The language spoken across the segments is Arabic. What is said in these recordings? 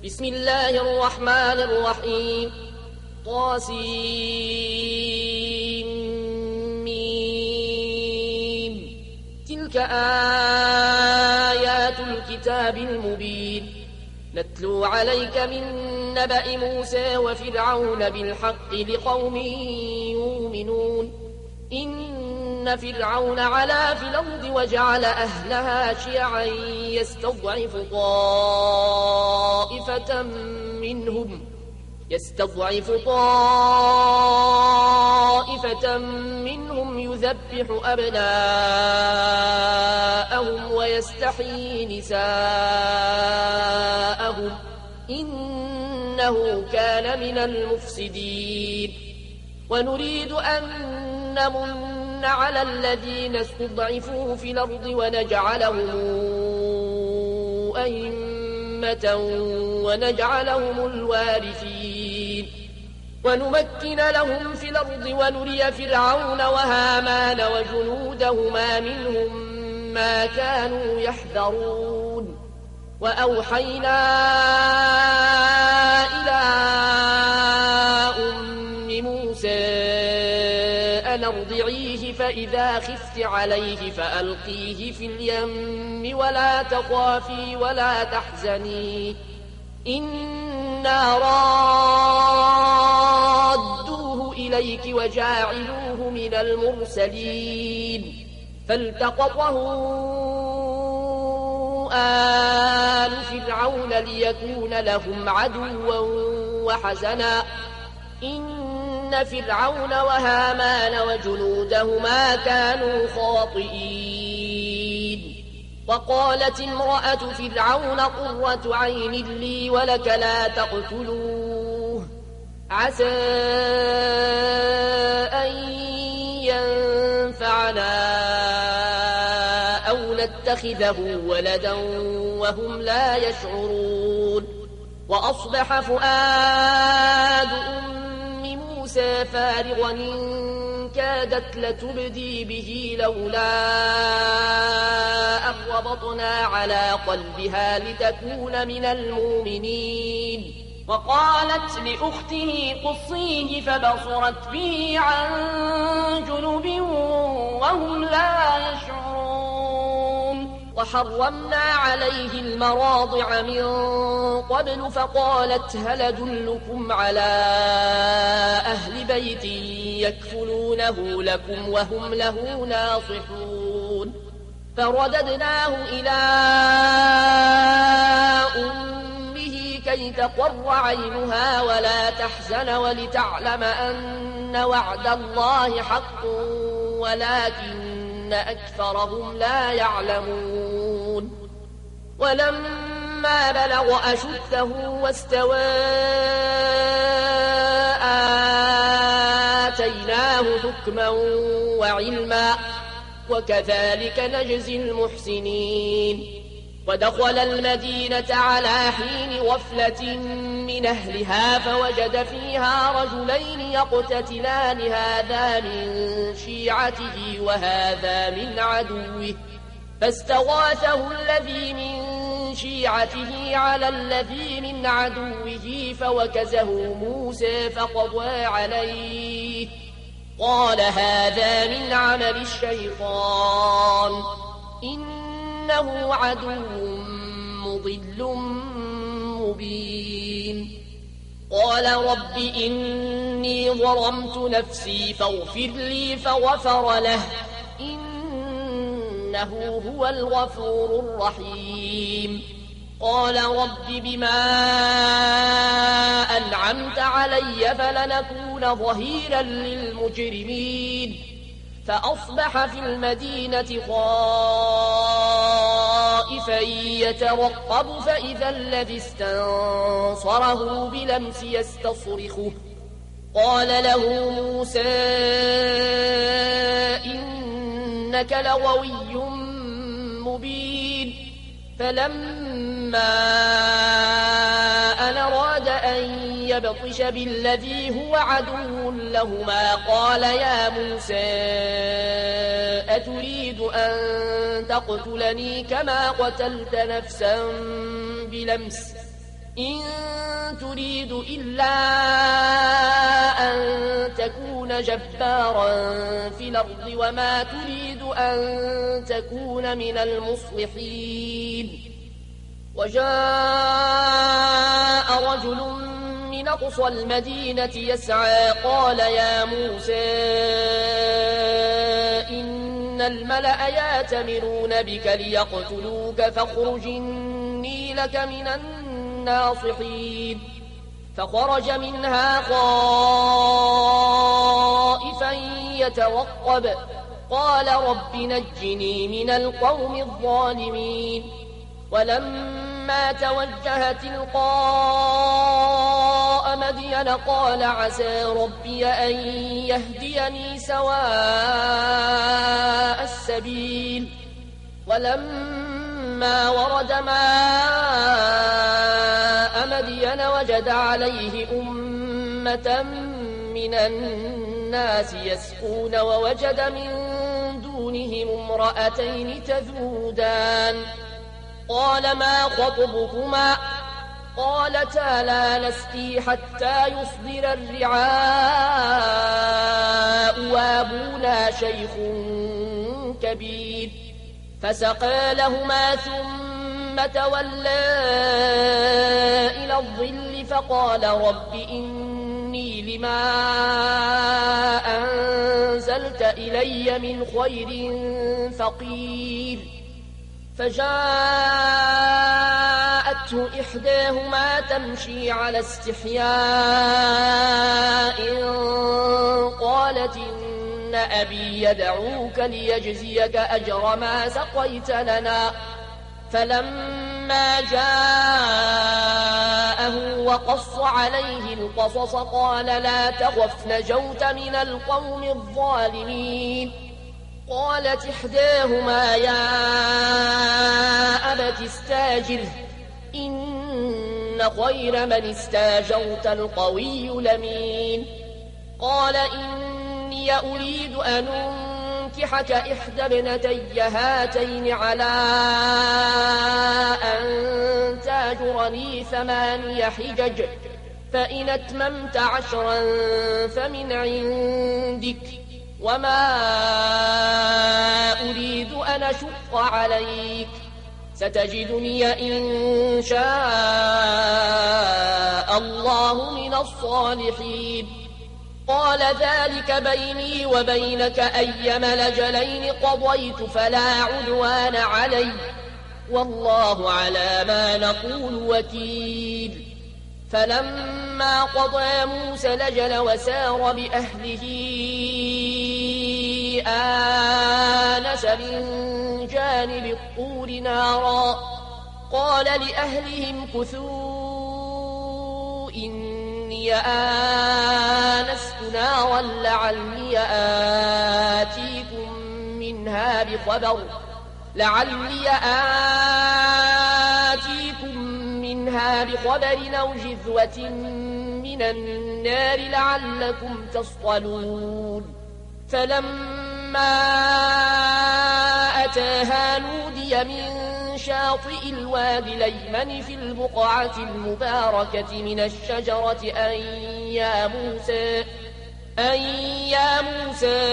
بسم الله الرحمن الرحيم تلك آيات الكتاب المبين نتلو عليك من نبأ موسى وفرعون بالحق لقوم يؤمنون إن فرعون علا في الأرض وجعل أهلها شيعا يستضعف طائفة منهم يذبح أبناءهم ويستحيي نساءهم إنه كان من المفسدين ونريد أن نمن على الذين استضعفوا في الأرض ونجعلهم أئمة ونجعلهم الوارثين ونمكن لهم في الأرض ونري فرعون وهامان وجنودهما منهم ما كانوا يحذرون وأوحينا إلى أم موسى أن ارضعيه فإذا خفت عليه فألقيه في اليم ولا تخافي ولا تحزني إنا رادوه إليك وجاعلوه من المرسلين فالتقطه آل فرعون ليكون لهم عدوا وحزنا إن فرعون وهامان وجنودهما كانوا خاطئين وقالت امرأة فرعون قرة عين لي ولك لا تقتلوه عسى أن ينفعنا أو نتخذه ولدا وهم لا يشعرون وأصبح فؤاد موسى فارغا إن كادت لتبدي به لولا أربطنا على قلبها لتكون من المؤمنين وقالت لأخته قصيه فبصرت به عن جنب وهم لا يشعرون وحرمنا عليه المراضع من قبل فقالت هل أدلكم على أهل بيت يكفلونه لكم وهم له ناصحون فرددناه إلى أمه كي تقر عينها ولا تحزن ولتعلم أن وعد الله حق ولكن أكثرهم لا يعلمون ولما بلغ أشده واستوى آتيناه حكما وعلما وكذلك نجزي المحسنين ودخل المدينة على حين غفلة من أهلها فوجد فيها رجلين يقتتلان هذا من شيعته وهذا من عدوه فاستغاثه الذي من شيعته على الذي من عدوه فوكزه موسى فقضى عليه قال هذا من عمل الشيطان إنه عدو مضل مبين قال رب إني ظلمت نفسي فاغفر لي فغفر له إنه هو الغفور الرحيم قال رب بما أنعمت علي فلنكون ظهيرا للمجرمين فأصبح في المدينة خائفا يترقب فإذا الذي استنصره بلمس يستصرخه قال له موسى إنك لغوي مبين فلما أن أراد أن يبطش بالذي هو عدو لهما قال يا موسى أتريد أن تقتلني كما قتلت نفسا بلمس إن تريد إلا أن تكون جبارا في الأرض وما تريد أن تكون من المصلحين. وجاء رجل من أقصى المدينة يسعى قال يا موسى إن الملأ يأتمرون بك ليقتلوك فاخرج إني لك من الناصحين. فخرج منها خائفا يترقب قال رب نجني من القوم الظالمين. ولما توجه تلقاء مدين قال عسى ربي أن يهديني سواء السبيل. ولما ورد ماء مدين وجد عليه أمة من الناس يسقون ووجد من دونهم امرأتين تذودان قال ما خطبكما قالتا لا نسقي حتى يصدر الرعاء وابونا شيخ كبير. فسقى لهما ثم تولى إلى الظل فقال رب إني لما أنزلت إلي من خير فقير. فجاءته إحداهما تمشي على استحياء قالت إن أبي يدعوك ليجزيك أجر ما سقيت لنا. فلما جاءه وقص عليه القصص قال لا تخف نجوت من القوم الظالمين. قالت إحداهما يا أبت استاجره إن خير من استاجرت القوي الأمين. قال إني أريد أن أنكحك إحدى ابنتي هاتين على أن تاجرني 8 حجج فإن أتممت 10 فمن عندك وما أريد أن أشق عليك ستجدني إن شاء الله من الصالحين. قال ذلك بيني وبينك أيما الأجلين قضيت فلا عدوان علي والله على ما نقول وكيل. فلما قضى موسى الأجل وسار بأهله آنس من جانب الطور نارا قال لأهلهم كثوا إني آنست نارا لعلي آتيكم منها بخبر أو جذوة من النار لعلكم تصطلون. فلما أتاها نودي من شاطئ الوادي الأيمن في البقعة المباركة من الشجرة أن يا موسى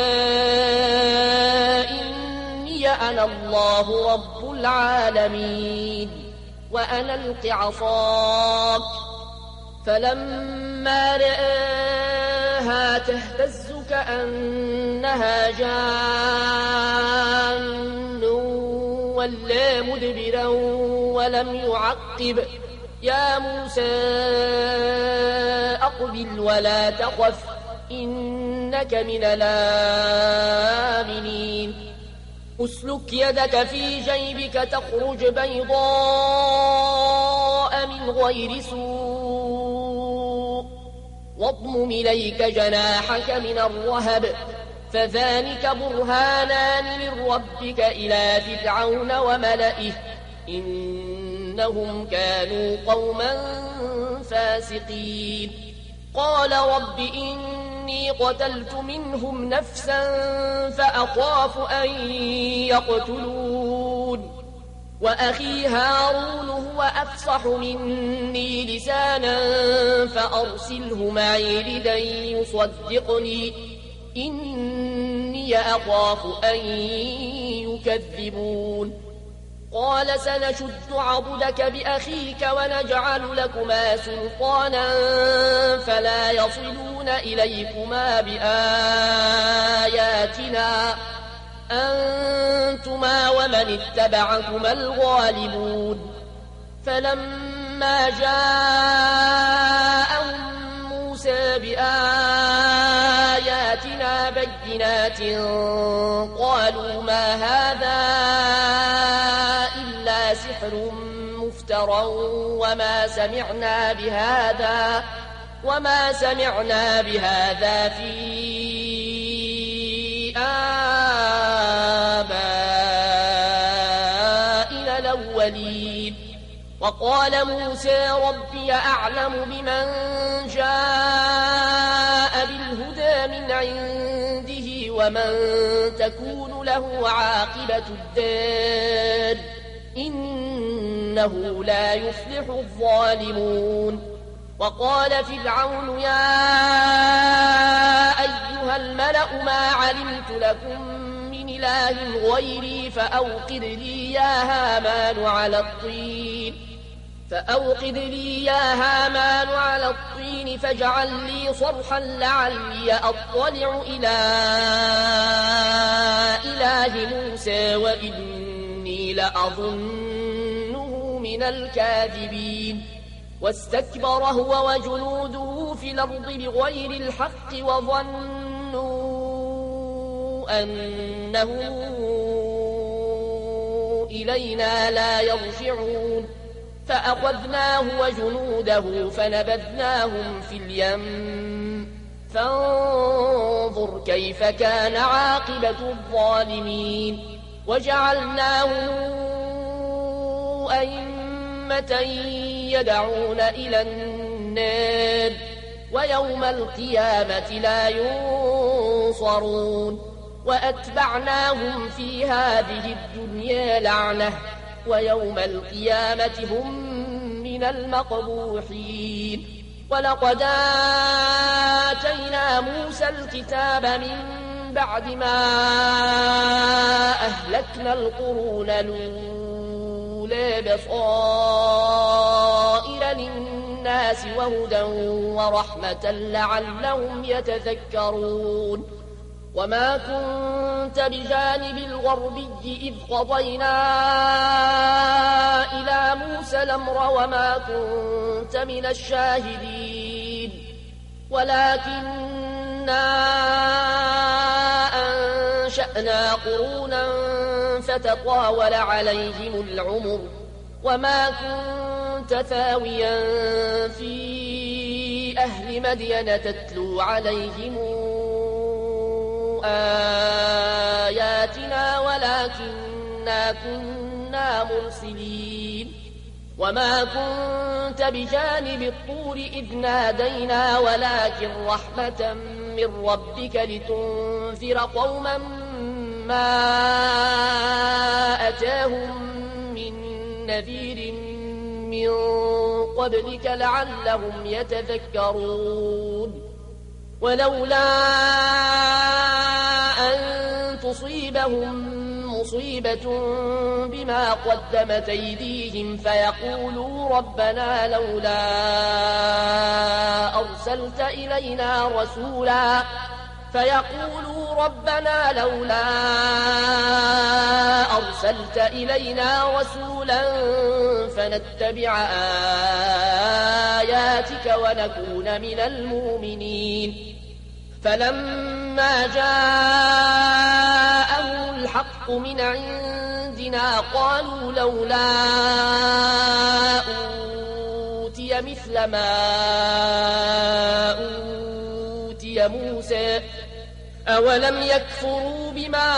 إني أنا الله رب العالمين وأنا ألق عصاك. فلما رآها تهتز كأنها جان ولا مدبرا ولم يعقب. يا موسى أقبل ولا تخف إنك من الآمنين. أسلك يدك في جيبك تخرج بيضاء من غير سوء واضمم إليك جناحك من الرهب فذلك برهانان من ربك إلى فرعون وملئه إنهم كانوا قوما فاسقين. قال رب إني قتلت منهم نفسا فأخاف أن يقتلون وأخي هارون هو أفصح مني لسانا فأرسله معي ردا يصدقني إني أخاف أن يكذبون قال سنشد عضدك بأخيك ونجعل لكما سلطانا فلا يصلون إليكما بآياتنا أنتما ومن اتبعكما الغالبون فلما جاءهم موسى بآياتنا بينات قالوا ما هذا إلا سحر مفترى وما سمعنا بهذا في آبائنا الأولين وقال موسى ربي أعلم بمن جاء بالهدى من عنده ومن تكون له عاقبة الدار إنه لا يفلح الظالمون وقال فرعون يا أيها الملأ ما علمت لكم من إله غيري فأوقد لي يا هامان على الطين فاجعل لي صرحا لعلي أطلع إلى إله موسى وإني لأظنه من الكاذبين واستكبر هو وجنوده في الأرض بغير الحق وظنوا أنه إلينا لا يرجعون فأخذناه وجنوده فنبذناهم في اليم فانظر كيف كان عاقبة الظالمين وجعلناهم أئمة يدعون إلى النار ويوم القيامة لا ينصرون وأتبعناهم في هذه الدنيا لعنة ويوم القيامة هم من المقبوحين ولقد آتينا موسى الكتاب من بعد ما أهلكنا القرون الأولى بصائر للناس وهدى ورحمة لعلهم يتذكرون وما كنت بجانب الغربي إذ قضينا إلى موسى الأمر وما كنت من الشاهدين ولكننا أنشأنا قرونا فتطاول عليهم العمر وما كنت ثاويا في أهل مدين تتلو عليهم آياتنا ولكننا كنا مرسلين وما كنت بجانب الطور إذ نادينا ولكن رحمة من ربك لتنذر قوما ما أتاهم من نذير من قبلك لعلهم يتذكرون ولولا أن تصيبهم مصيبة بما قدمت أيديهم فيقولوا ربنا لولا أرسلت إلينا رسولا فنتبع آياتك ونكون من المؤمنين فلما جاءهم الحق من عندنا قالوا لولا أوتي مثل ما أوتي موسى أولم يكفروا بما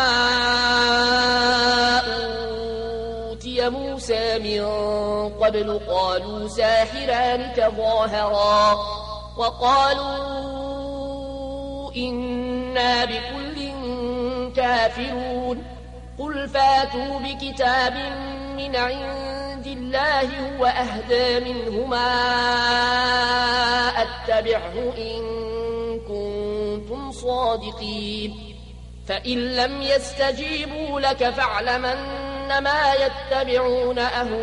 أوتي موسى من قبل قالوا ساحران تظاهرا وقالوا إنا بكل كافرون قل فاتوا بكتاب من عند الله هو أهدى منهما أتبعه إن كنتم صادقين فإن لم يستجيبوا لك فاعلم أنما يتبعون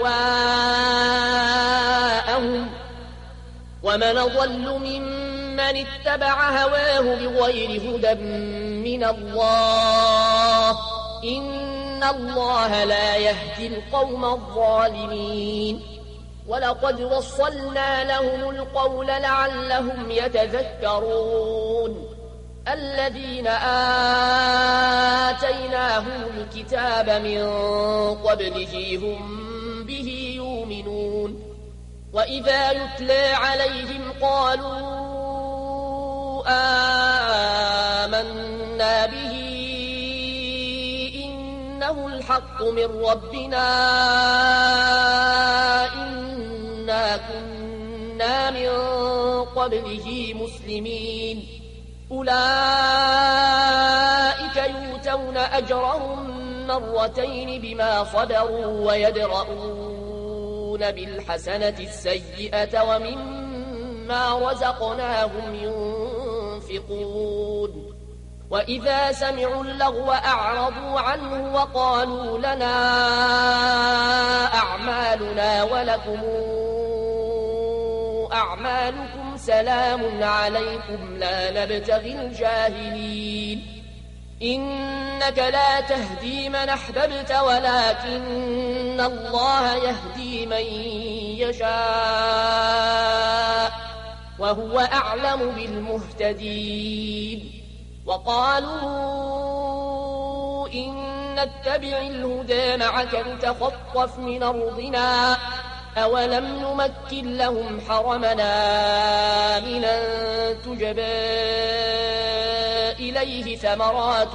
أهواءهم ومن ضل ممن اتبع هواه بغير هدى من الله إن الله لا يهدي القوم الظالمين ولقد وصلنا لهم القول لعلهم يتذكرون الذين آتيناهم الكتاب من قبله هم به يؤمنون وإذا يتلى عليهم قالوا آمنا به إنه الحق من ربنا إنا كنا من قبله مسلمين أولئك يؤتون أجرهم مرتين بما صبروا ويدرؤون بالحسنة السيئة ومما رزقناهم ينفقون وإذا سمعوا اللغو أعرضوا عنه وقالوا لنا أعمالنا ولكم أعمالكم سلام عليكم لا نبتغي الجاهلين إنك لا تهدي من أحببت ولكن الله يهدي من يشاء وهو أعلم بالمهتدين وقالوا إن نتبع الهدى معك نتخطف من أرضنا أولم نمكن لهم حرمنا آمنا تجبى إليه ثمرات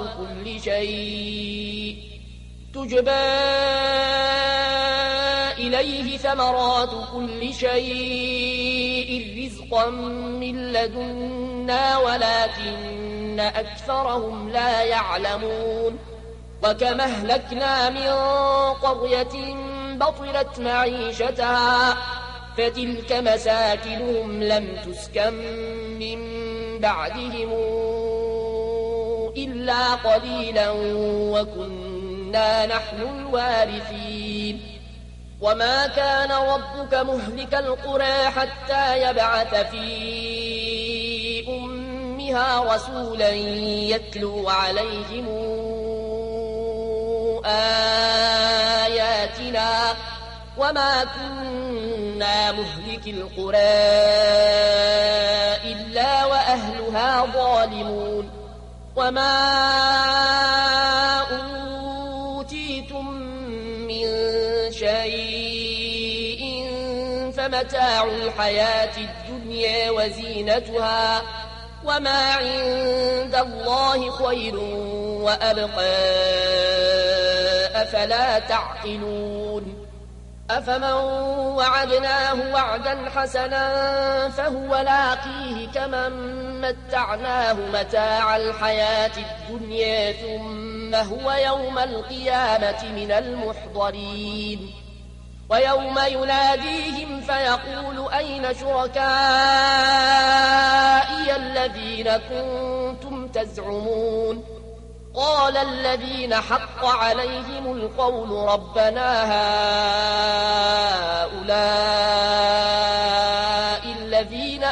كل شيء رزقا من لدنا ولكن أكثرهم لا يعلمون وكما أهلكنا من قرية بطلت معيشتها فتلك مساكنهم لم تسكن من بعدهم إلا قليلا وكنا نحن الوارثين وما كان ربك مهلك القرى حتى يبعث في أمها رسولا يتلو عليهم آياتنا وما كنا مهلك القرى إلا وأهلها ظالمون وما أوتيتم من شيء فمتاع الحياة الدنيا وزينتها وما عند الله خير وأبقى أفلا تعقلون أفمن وعدناه وعدا حسنا فهو لاقيه كمن متعناه متاع الحياة الدنيا ثم هو يوم القيامة من المحضرين ويوم يناديهم فيقول أين شركائي الذين كنتم تزعمون قال الذين حق عليهم القول ربنا هؤلاء الذين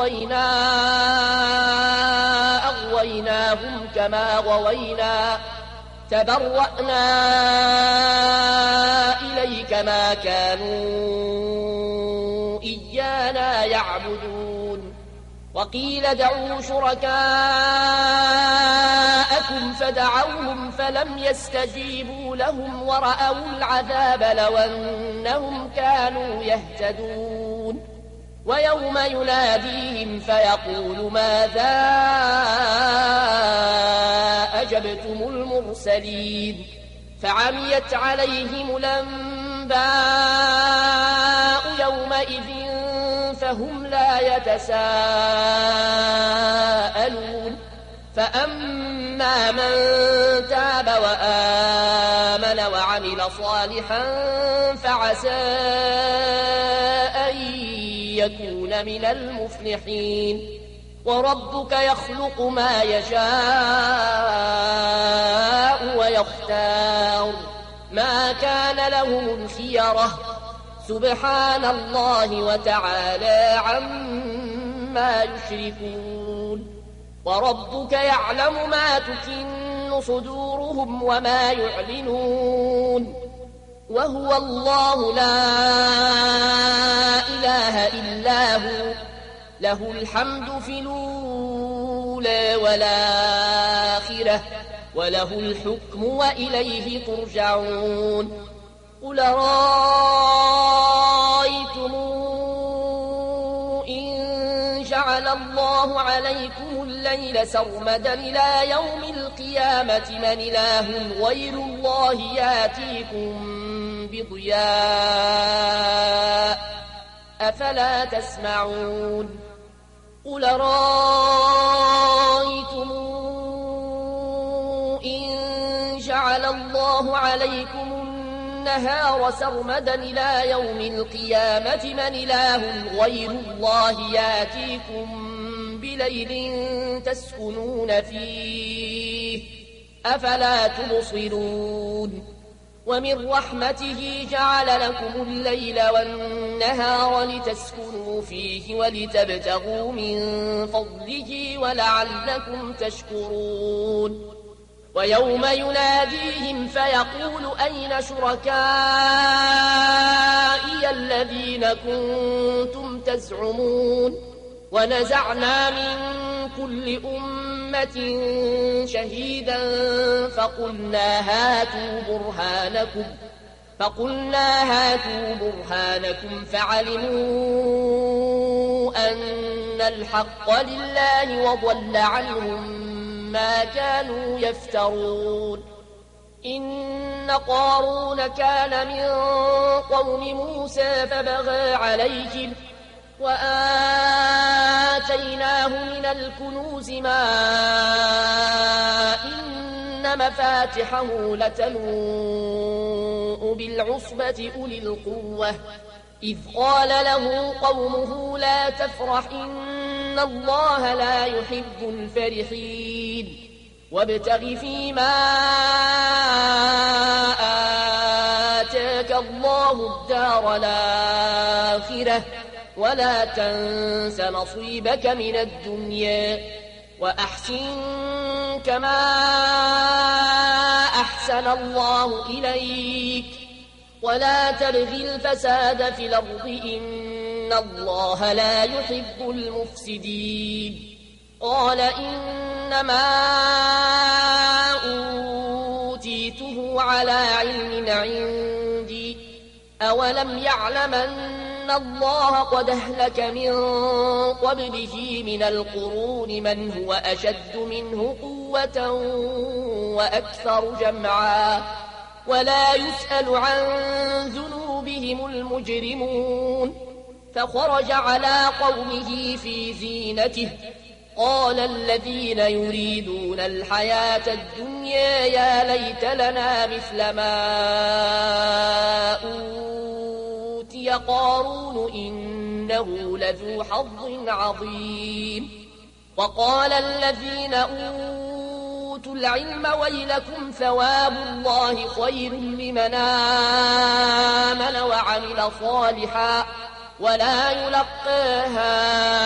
أغويناهم كما غوينا تبرأنا إليك ما كانوا إيانا يعبدون وقيل ادعوا شركاءكم فدعوهم فلم يستجيبوا لهم ورأوا العذاب لو أنهم كانوا يهتدون ويوم يناديهم فيقول ماذا أجبتم المرسلين فعميت عليهم الأنباء يومئذ فهم لا يتساءلون فأما من تاب وآمن وعمل صالحا فعسى أن يكون من المفلحين وربك يخلق ما يشاء ويختار ما كان لهم الخيرة سبحان الله وتعالى عما يشركون وربك يعلم ما تكن صدورهم وما يعلنون وهو الله لا إله إلا هو له الحمد في الأولى والآخرة وله الحكم وإليه ترجعون قل رأيتم إن جعل الله عليكم الليل سرمدا إلى يوم القيامة من إله غير الله ياتيكم بضياء أفلا تسمعون قل رأيتم إن جعل الله عليكم النهار سرمدا إلى يوم القيامة من إله غير الله ياتيكم بليل تسكنون فيه أفلا تبصرون ومن رحمته جعل لكم الليل والنهار لتسكنوا فيه ولتبتغوا من فضله ولعلكم تشكرون ويوم يناديهم فيقول أين شركائي الذين كنتم تزعمون ونزعنا من كل أمة شهيدا فقلنا هاتوا برهانكم فعلموا أن الحق لله وضل عنهم ما كانوا يفترون إن قارون كان من قوم موسى فبغى عليهم وآتيناه من الكنوز ما إن مفاتحه لتنوء بالعصبة أولي القوة إذ قال له قومه لا تفرح إن الله لا يحب الفرحين وابتغ فيما آتاك الله الدار الآخرة ولا تنس نصيبك من الدنيا وأحسن كما أحسن الله إليك ولا تبغي الفساد في الأرض إن الله لا يحب المفسدين قال إنما أوتيته على علم عندي أولم يعلم أن الله قد أهلك من قبله من القرون من هو أشد منه قوة وأكثر جمعا ولا يسأل عن ذنوبهم المجرمون فخرج على قومه في زينته قال الذين يريدون الحياة الدنيا يا ليت لنا مثل ما أوتي قارون إنه لذو حظ عظيم وقال الذين أوتوا العلم ويلكم ثواب الله خير لمن آمن وعمل صالحا ولا يلقاها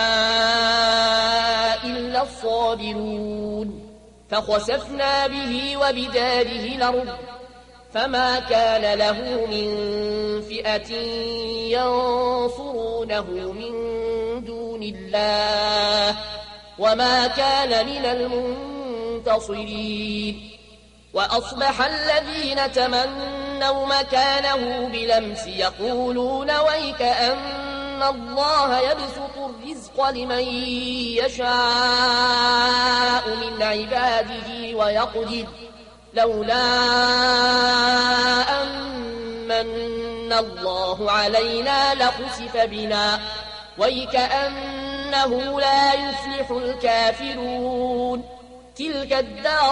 إلا الصابرون فخسفنا به وبداره الأرض فما كان له من فئة ينصرونه من دون الله وما كان من المنتصرين وأصبح الذين تمنوا مكانه بلمس يقولون ويك أن الله يبسط الرزق لمن يشاء من عباده ويقدر لولا أمن الله علينا لخسف بنا ويكأنه لا يفلح الكافرون تلك الدار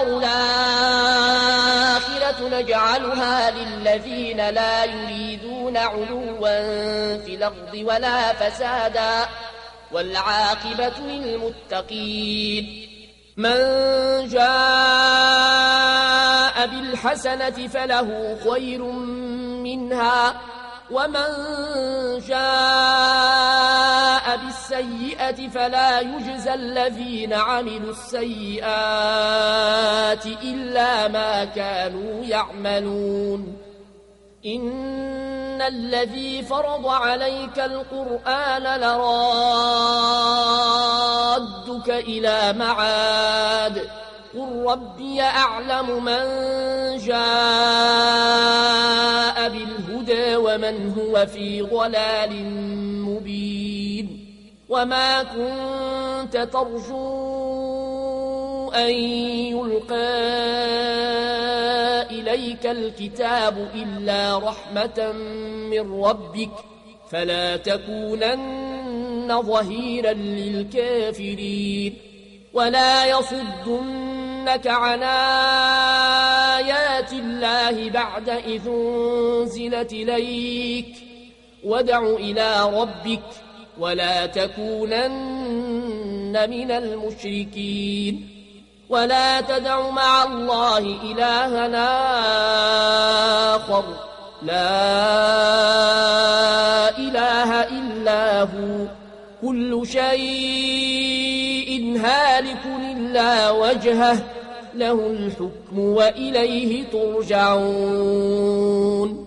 الآخرة نجعلها للذين لا يريدون علوا في الأرض ولا فسادا والعاقبة للمتقين من جاء بالحسنة فله خير منها ومن جاء بالسيئة فلا يجزى الذين عملوا السيئات إلا ما كانوا يعملون إن الذي فرض عليك القرآن لرادك إلى معاد قل ربي أعلم من جاء بالهدى ومن هو في ضلال مبين وما كنت ترجو أن يلقى إليك الكتاب إلا رحمة من ربك فلا تكونن ظهيرا للكافرين ولا يصدنك عن آيات الله بعد إذ أنزلت إليك وادع إلى ربك ولا تكونن من المشركين ولا تدع مع الله إلهنا آخر لا إله إلا هو كل شيء هالك إلا وجهه له الحكم وإليه ترجعون